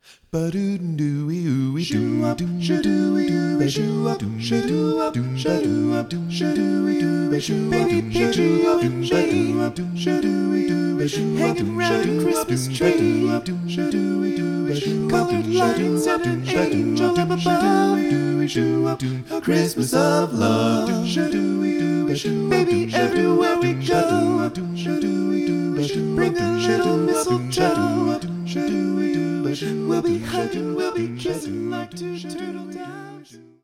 Hanging round a Christmas tree, colored lights and an angel up above, a Christmas of love. Baby, everywhere we go, bring a little mistletoe. We'll be hugging, we'll be kissing like two turtle doves.